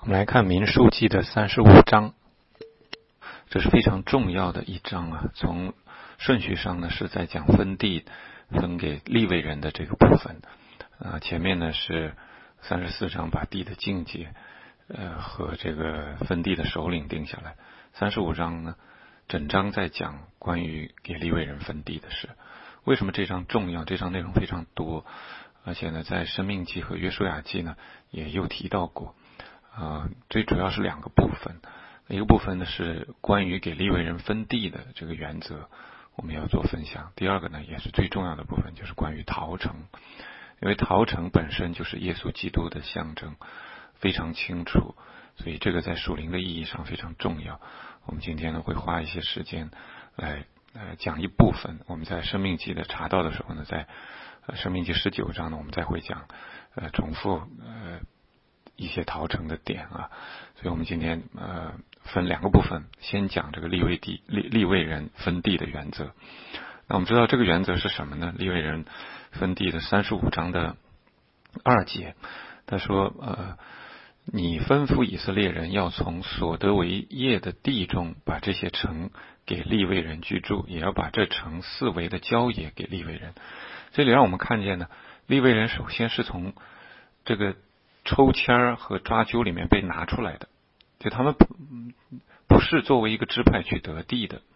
我们来看民数记的35章，这是非常重要的一章啊。从顺序上呢，是在讲分地分给利未人的这个部分。前面呢是34章把地的境界和这个分地的首领定下来。35章呢，整章在讲关于给利未人分地的事。为什么这章重要？这章内容非常多，而且呢，在申命记和约书亚记呢也有提到过。最主要是两个部分，一个部分呢是关于给利未人分地的这个原则，我们要做分享。第二个呢，也是最重要的部分，就是关于逃城，因为逃城本身就是耶稣基督的象征，非常清楚，所以这个在属灵的意义上非常重要。我们今天呢会花一些时间来讲一部分，我们在申命记的查到的时候呢，在申命记19章呢，我们再会讲重复一些逃城的点啊，所以我们今天分两个部分，先讲这个利未人分地的原则。那我们知道这个原则是什么呢？利未人分地的35章的2节，他说你吩咐以色列人要从所得为业的地中把这些城给利未人居住，也要把这城四围的郊野给利未人。这里让我们看见呢，利未人首先是从这个抽签和抓阄里面被拿出来的，就他们不是作为一个支派去得地的。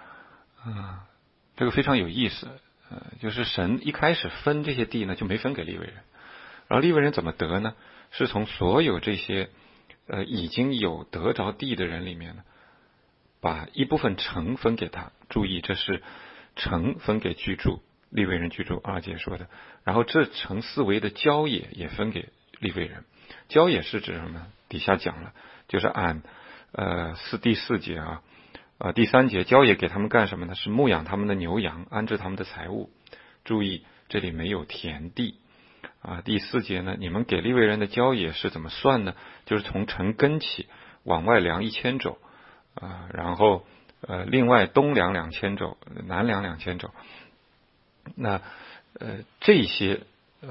这个非常有意思，就是神一开始分这些地呢，就没分给利未人，然后利未人怎么得呢？是从所有这些已经有得着地的人里面呢，把一部分城分给他。注意，这是城分给居住，利未人居住2节说的。然后这城四围的郊野也分给利未人。郊野是指什么？底下讲了，就是按第4节第3节，郊野给他们干什么呢？是牧养他们的牛羊，安置他们的财物。注意，这里没有田地第4节呢，你们给利未人的郊野是怎么算呢？就是从城根起往外量1000肘然后另外东量2000肘，南量2000肘。那这些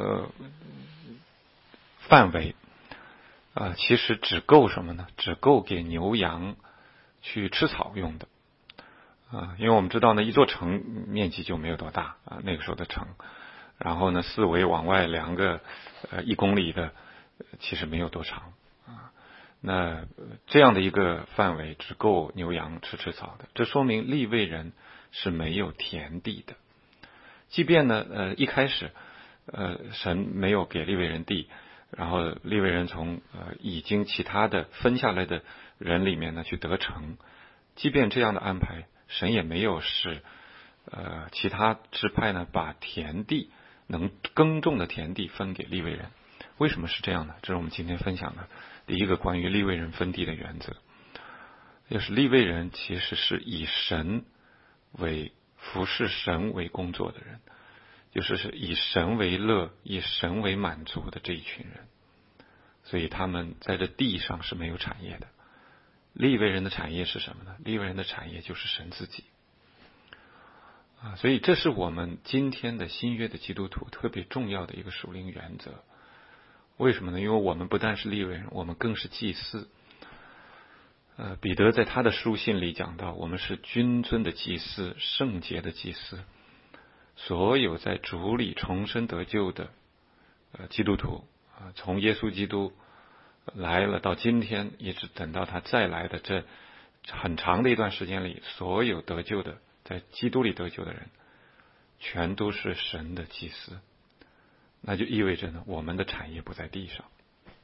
范围其实只够什么呢？只够给牛羊去吃草用的因为我们知道呢，一座城面积就没有多大那个时候的城，然后呢四围往外量个1公里的，其实没有多长那这样的一个范围只够牛羊吃草的，这说明利未人是没有田地的。即便呢一开始神没有给利未人地，然后利未人从已经其他的分下来的人里面呢去得城，即便这样的安排，神也没有使其他支派呢把田地能耕种的田地分给利未人。为什么是这样呢？这是我们今天分享的第一个关于利未人分地的原则，就是利未人其实是以神为服侍神为工作的人，就是以神为乐，以神为满足的这一群人，所以他们在这地上是没有产业的。利未人的产业是什么呢？利未人的产业就是神自己所以这是我们今天的新约的基督徒特别重要的一个属灵原则。为什么呢？因为我们不但是利未人，我们更是祭司。彼得在他的书信里讲到，我们是君尊的祭司，圣洁的祭司。所有在主里重生得救的基督徒从耶稣基督来了到今天，一直等到他再来的这很长的一段时间里，所有得救的在基督里得救的人全都是神的祭司。那就意味着呢，我们的产业不在地上。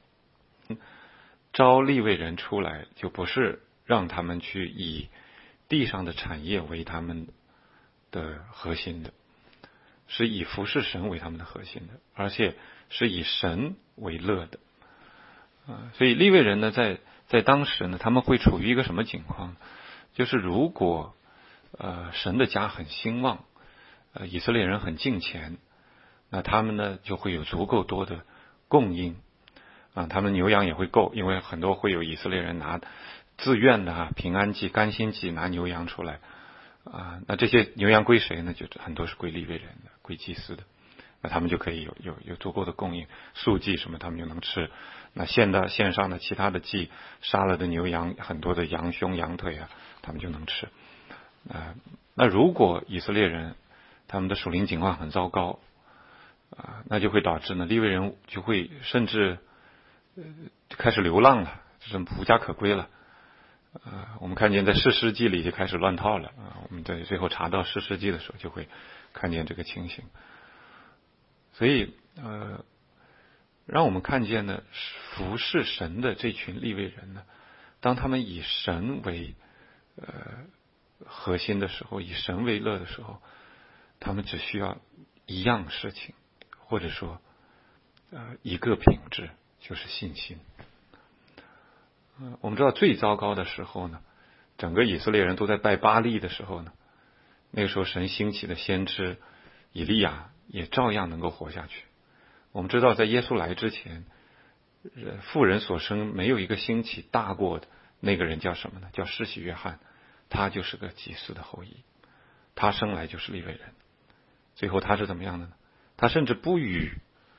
招利未人出来，就不是让他们去以地上的产业为他们的核心的，是以服侍神为他们的核心的，而且是以神为乐的所以利未人呢，在当时呢，他们会处于一个什么情况？就是如果神的家很兴旺，以色列人很敬虔，那他们呢就会有足够多的供应他们牛羊也会够，因为很多会有以色列人拿自愿的平安祭、甘心祭拿牛羊出来那这些牛羊归谁呢？就很多是归利未人的，归祭司的那他们就可以有足够的供应，素祭什么他们就能吃。那线上的其他的祭，杀了的牛羊，很多的羊胸羊腿啊，他们就能吃。那如果以色列人他们的属灵情况很糟糕那就会导致呢利未人就会甚至开始流浪了，就是无家可归了。我们看见在士师记里就开始乱套了我们在最后查到士师记的时候就会看见这个情形。所以让我们看见呢服侍神的这群利未人呢，当他们以神为核心的时候，以神为乐的时候，他们只需要一样事情，或者说一个品质，就是信心。我们知道最糟糕的时候呢，整个以色列人都在拜巴力的时候呢，那个时候神兴起的先知以利亚也照样能够活下去。我们知道在耶稣来之前，妇人所生没有一个兴起大过的那个人叫什么呢？叫施洗约翰，他就是个祭司的后裔，他生来就是利未人。最后他是怎么样的呢？他甚至不与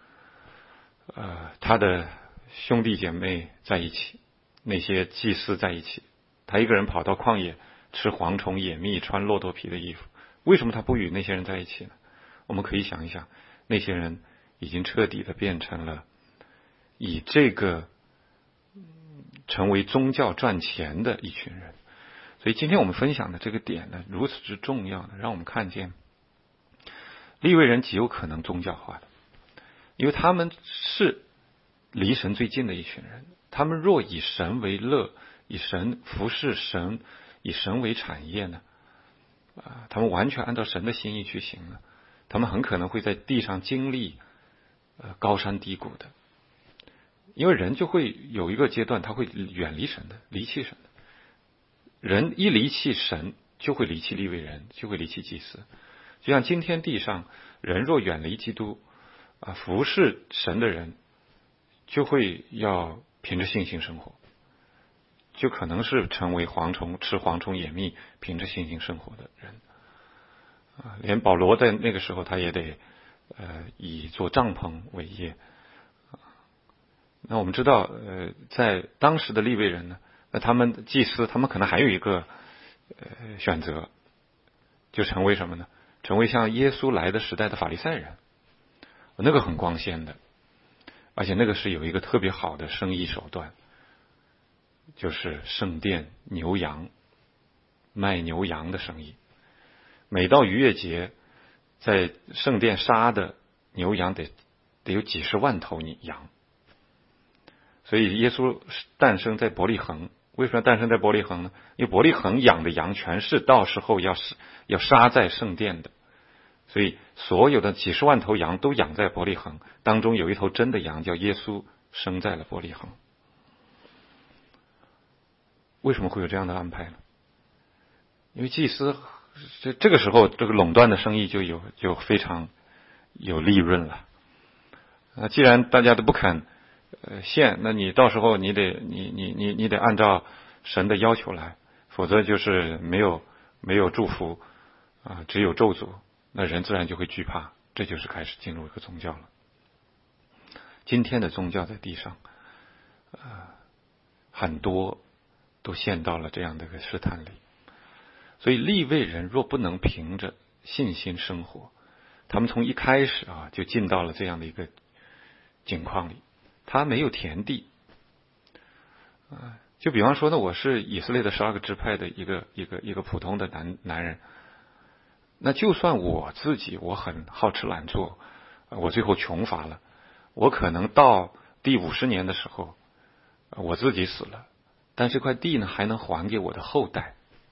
他的兄弟姐妹在一起，那些祭司在一起，他一个人跑到旷野吃蝗虫野蜜，穿骆驼皮的衣服。为什么他不与那些人在一起呢？我们可以想一想，那些人已经彻底的变成了以这个成为宗教赚钱的一群人。所以今天我们分享的这个点呢，如此之重要呢，让我们看见利未人极有可能宗教化的，因为他们是离神最近的一群人。他们若以神为乐，以神服侍神，以神为产业呢他们完全按照神的心意去行呢，他们很可能会在地上经历高山低谷的。因为人就会有一个阶段他会远离神的，离弃神的。人一离弃神就会离弃利未人，就会离弃祭司。就像今天地上人若远离基督服侍神的人就会要凭着信心生活，就可能是成为吃蝗虫野蜜凭着信心生活的人连保罗在那个时候他也得以做帐篷为业那我们知道在当时的利未人呢，那他们祭司他们可能还有一个选择，就成为什么呢？成为像耶稣来的时代的法利赛人，那个很光鲜的，而且那个是有一个特别好的生意手段，就是圣殿牛羊，卖牛羊的生意。每到逾越节，在圣殿杀的牛羊得有几十万头羊。所以耶稣诞生在伯利恒。为什么诞生在伯利恒呢？因为伯利恒养的羊全是到时候要杀在圣殿的，所以所有的几十万头羊都养在伯利恒，当中有一头真的羊叫耶稣生在了伯利恒。为什么会有这样的安排呢？因为祭司这个时候这个垄断的生意就非常有利润了。既然大家都不肯献，那你到时候你得按照神的要求来，否则就是没有祝福只有咒诅，那人自然就会惧怕，这就是开始进入一个宗教了。今天的宗教在地上很多都陷到了这样的一个试探里。所以利未人若不能凭着信心生活，他们从一开始就进到了这样的一个境况里，他没有田地就比方说呢，我是以色列的12个支派的一个普通的男人，那就算我自己我很好吃懒做，我最后穷乏了，我可能到第50年的时候我自己死了，但这块地呢还能还给我的后代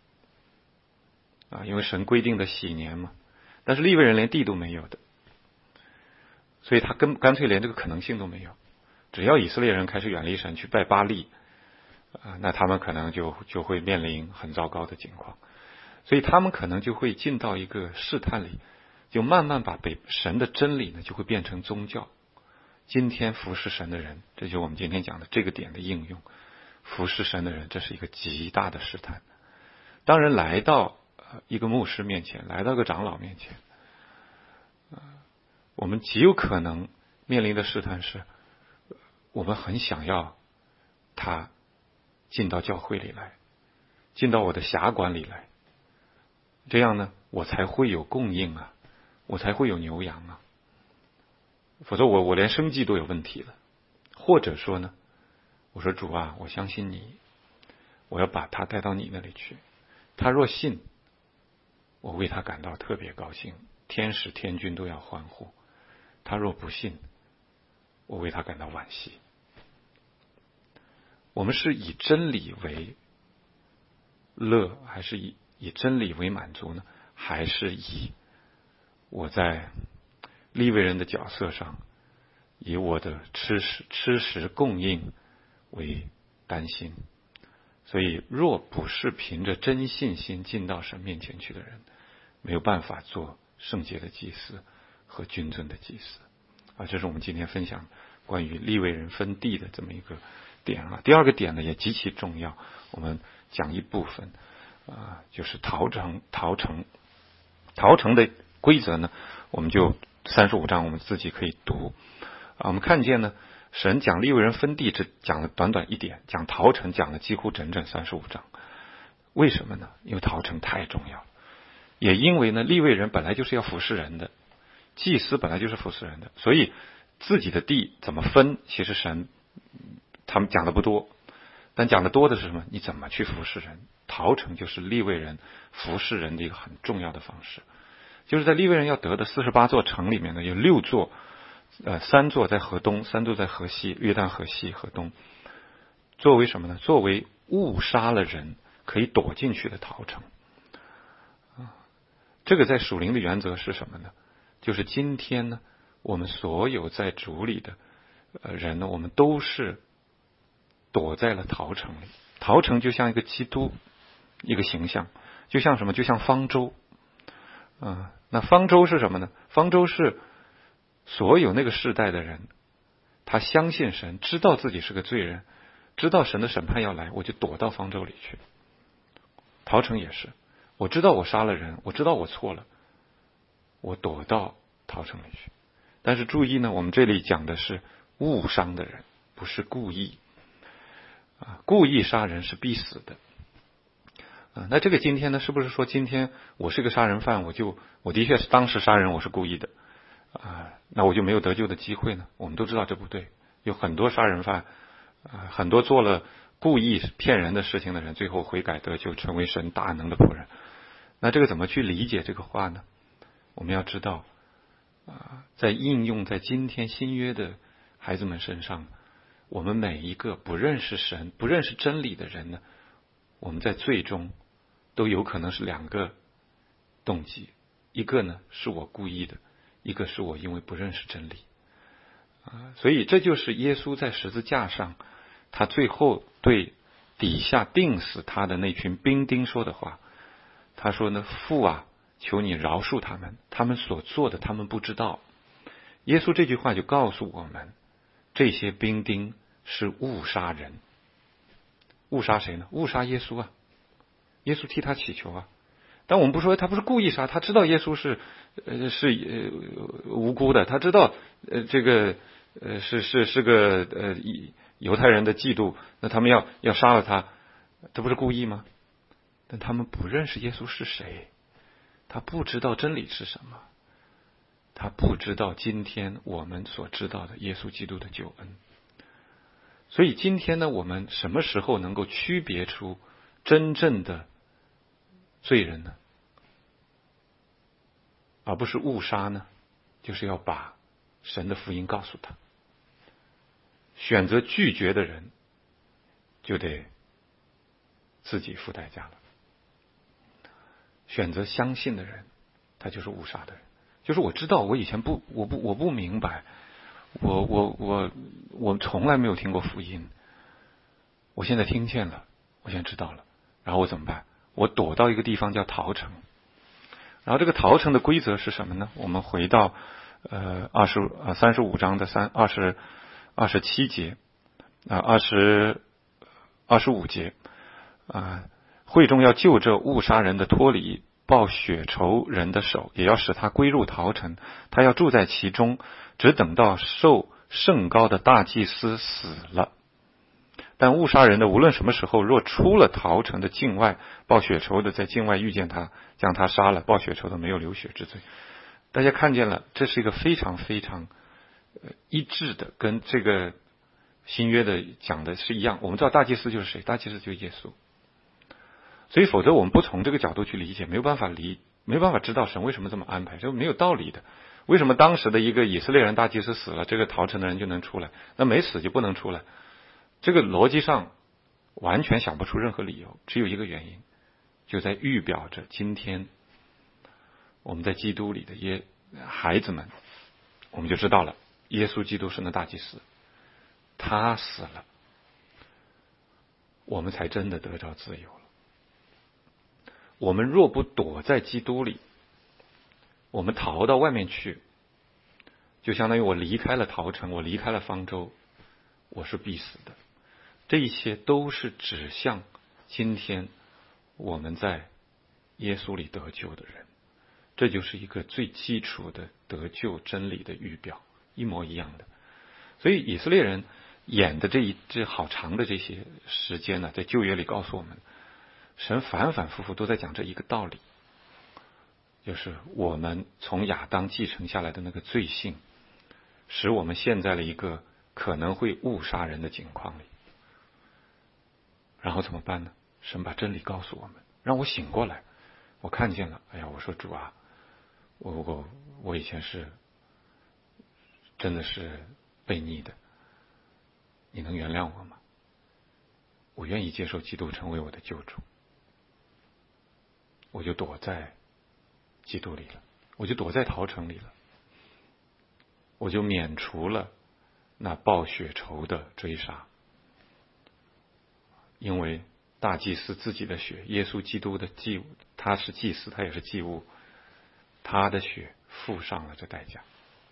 因为神规定的禧年嘛。但是利未人连地都没有的，所以他干脆连这个可能性都没有。只要以色列人开始远离神去拜巴力那他们可能就会面临很糟糕的情况。所以他们可能就会进到一个试探里，就慢慢把神的真理呢就会变成宗教。今天服侍神的人，这就是我们今天讲的这个点的应用。服侍神的人，这是一个极大的试探。当人来到一个牧师面前，来到一个长老面前我们极有可能面临的试探是，我们很想要他进到教会里来，进到我的辖管里来，这样呢，我才会有供应啊，我才会有牛羊啊，否则我连生计都有问题了。或者说呢，我说主啊，我相信你，我要把他带到你那里去，他若信，我为他感到特别高兴，天使天军都要欢呼；他若不信，我为他感到惋惜。我们是以真理为乐，还是以真理为满足呢？还是以我在利未人的角色上，以我的吃食供应为担心？所以若不是凭着真信心进到神面前去的人，没有办法做圣洁的祭司和君尊的祭司啊。这是我们今天分享关于利未人分地的这么一个点啊。第二个点呢也极其重要，我们讲一部分就是逃城的规则呢，我们就35章我们自己可以读我们看见呢，神讲利未人分地只讲了短短一点，讲逃城讲了几乎整整35章。为什么呢？因为逃城太重要了，也因为呢，利未人本来就是要服侍人的，祭司本来就是服侍人的，所以自己的地怎么分，其实神他们讲的不多，但讲的多的是什么？你怎么去服侍人？逃城就是利未人服侍人的一个很重要的方式。就是在利未人要得的48座城里面呢，有6座3座在河东，3座在河西，约旦河西河东，作为什么呢？作为误杀了人可以躲进去的逃城这个在属灵的原则是什么呢？就是今天呢，我们所有在主里的人呢，我们都是躲在了逃城里。逃城就像一个基督一个形象，就像什么？就像方舟那方舟是什么呢？方舟是所有那个世代的人，他相信神，知道自己是个罪人，知道神的审判要来，我就躲到方舟里去。逃城也是，我知道我杀了人，我知道我错了，我躲到逃城里去。但是注意呢，我们这里讲的是误伤的人，不是故意故意杀人是必死的那这个今天呢，是不是说今天我是个杀人犯，我的确是当时杀人，我是故意的那我就没有得救的机会呢？我们都知道这不对，有很多杀人犯很多做了故意骗人的事情的人，最后悔改得救，成为神大能的仆人。那这个怎么去理解这个话呢？我们要知道在应用在今天新约的孩子们身上，我们每一个不认识神、不认识真理的人呢，我们在最终都有可能是2个动机，一个呢是我故意的，一个是我因为不认识真理所以这就是耶稣在十字架上他最后对底下钉死他的那群兵丁说的话。他说呢，父啊，求你饶恕他们，他们所做的他们不知道。耶稣这句话就告诉我们，这些兵丁是误杀人。误杀谁呢？误杀耶稣耶稣替他祈求但我们不说他不是故意杀，他知道耶稣是无辜的，他知道这个是个犹太人的嫉妒，那他们要杀了他，这不是故意吗？但他们不认识耶稣是谁，他不知道真理是什么，他不知道今天我们所知道的耶稣基督的救恩。所以今天呢，我们什么时候能够区别出真正的罪人呢？而不是误杀呢？就是要把神的福音告诉他。选择拒绝的人就得自己付代价了，选择相信的人他就是误杀的人。就是我知道我以前我不明白，我从来没有听过福音，我现在听见了，我现在知道了，然后我怎么办？我躲到一个地方叫逃城。然后这个逃城的规则是什么呢？我们回到35章的27节25节会中要救这误杀人的脱离， 报血仇人的手，也要使他归入逃城，他要住在其中，只等到受甚高的大祭司死了。但误杀人的无论什么时候，若出了逃城的境外，报血仇的在境外遇见他，将他杀了，报血仇的没有流血之罪。大家看见了，这是一个非常非常一致的，跟这个新约的讲的是一样。我们知道大祭司就是谁？大祭司就是耶稣。所以否则我们不从这个角度去理解，没有办法知道神为什么这么安排，这没有道理的。为什么当时的一个以色列人大祭司死了，这个逃城的人就能出来，那没死就不能出来？这个逻辑上完全想不出任何理由，只有一个原因，就在预表着今天我们在基督里的孩子们，我们就知道了，耶稣基督是那大祭司，他死了，我们才真的得着自由了。我们若不躲在基督里，我们逃到外面去，就相当于我离开了逃城，我离开了方舟，我是必死的。这一切都是指向今天我们在耶稣里得救的人，这就是一个最基础的得救真理的预表，一模一样的。所以以色列人演的这好长的这些时间呢，在旧约里告诉我们，神反反复复都在讲这一个道理，就是我们从亚当继承下来的那个罪性，使我们陷在了一个可能会误杀人的境况里。然后怎么办呢？神把真理告诉我们，让我醒过来，我看见了，哎呀，我说主啊，我以前是真的是悖逆的，你能原谅我吗？我愿意接受基督成为我的救主，我就躲在基督里了，我就躲在逃城里了，我就免除了那报血仇的追杀。因为大祭司自己的血，耶稣基督的祭物，他是祭司，他也是祭物，他的血付上了这代价，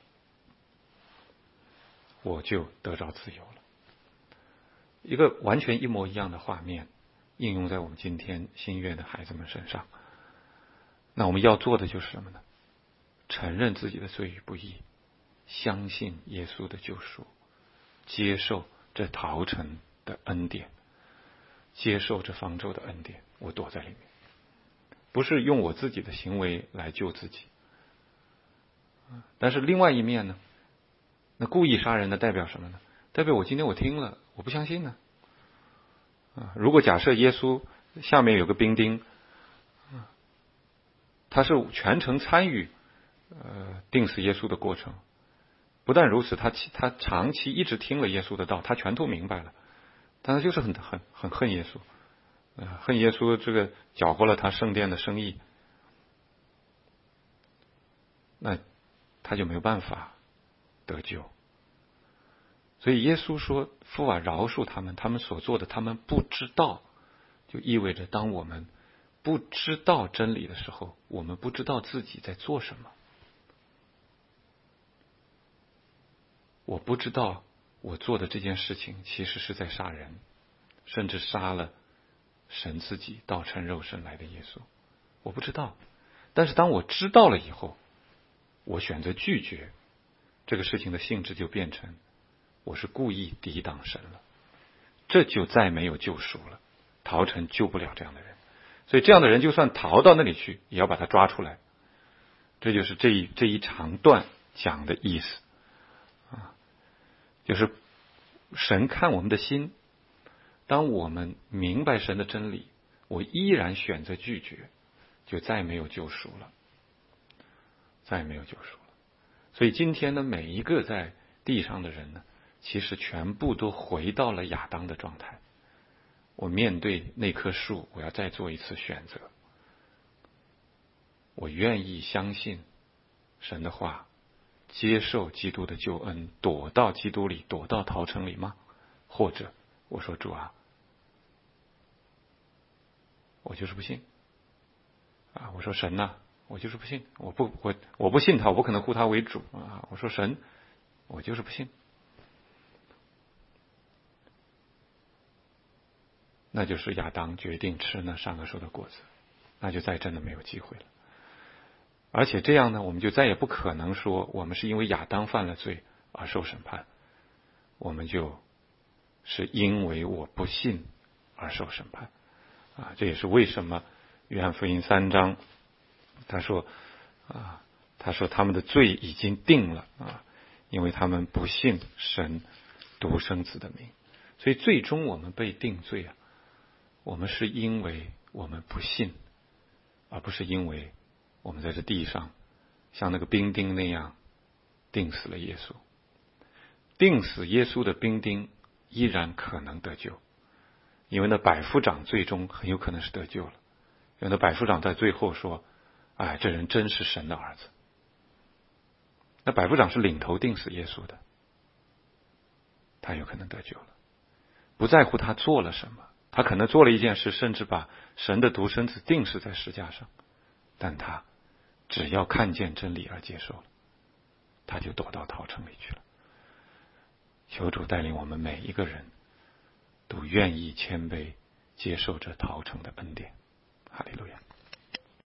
我就得着自由了。一个完全一模一样的画面应用在我们今天新约的孩子们身上。那我们要做的就是什么呢？承认自己的罪与不义，相信耶稣的救赎，接受这逃城的恩典，接受这方舟的恩典，我躲在里面，不是用我自己的行为来救自己。但是另外一面呢，那故意杀人的代表什么呢？代表我今天我听了，我不相信呢。如果假设耶稣下面有个兵丁，他是全程参与定死耶稣的过程，不但如此，他长期一直听了耶稣的道，他全都明白了，但他就是很恨耶稣，恨耶稣这个搅和了他圣殿的生意，那他就没有办法得救。所以耶稣说：“父啊，饶恕他们，他们所做的，他们不知道。”就意味着，当我们不知道真理的时候，我们不知道自己在做什么。我不知道我做的这件事情其实是在杀人，甚至杀了神自己道成肉身来的耶稣。我不知道，但是当我知道了以后，我选择拒绝，这个事情的性质就变成我是故意抵挡神了，这就再没有救赎了。逃城救不了这样的人，所以这样的人就算逃到那里去，也要把他抓出来。这就是这一长段讲的意思啊，就是神看我们的心，当我们明白神的真理，我依然选择拒绝，就再没有救赎了，再没有救赎了。所以今天的每一个在地上的人呢，其实全部都回到了亚当的状态。我面对那棵树，我要再做一次选择。我愿意相信神的话，接受基督的救恩，躲到基督里，躲到逃城里吗？或者我说主啊，我就是不信啊！我说神呐，我就是不信，我不信他，我不可能呼他为主啊！我说神，我就是不信。那就是亚当决定吃那善恶树的果子， 那就再真的没有机会了。而且这样呢，我们就再也不可能说我们是因为亚当犯了罪而受审判，我们就是因为我不信而受审判这也是为什么约翰福音3章他说他们的罪已经定了因为他们不信神独生子的名。所以最终我们被定罪我们是因为我们不信，而不是因为我们在这地上像那个兵丁那样钉死了耶稣。钉死耶稣的兵丁依然可能得救，因为那百夫长最终很有可能是得救了，因为那百夫长在最后说这人真是神的儿子。那百夫长是领头钉死耶稣的，他有可能得救了，不在乎他做了什么，他可能做了一件事，甚至把神的独生子钉死在石架上，但他只要看见真理而接受了，他就躲到逃城里去了。求主带领我们每一个人都愿意谦卑接受这逃城的恩典。